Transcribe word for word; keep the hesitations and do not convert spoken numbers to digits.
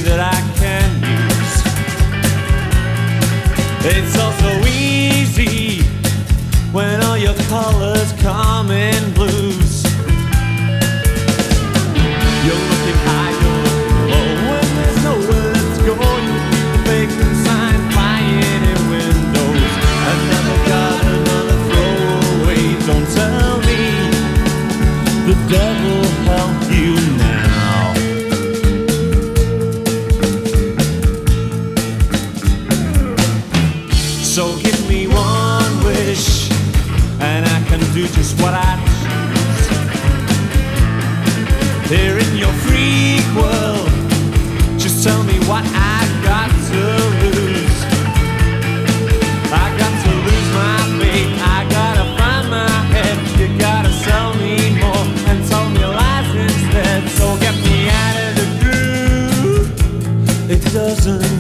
that I can use. It's all so easy when all your colors come in blues. You're looking high, you're looking low, when there's nowhere to go. You keep the vacant sign flying in windows. Another got another throwaway. Don't tell me the devil help you now. So give me one wish, and I can do just what I choose. Here in your freak world, just tell me what I got to lose. I got to lose my faith, I gotta find my head. You gotta sell me more and tell me lies instead. So get me out of the groove. It doesn't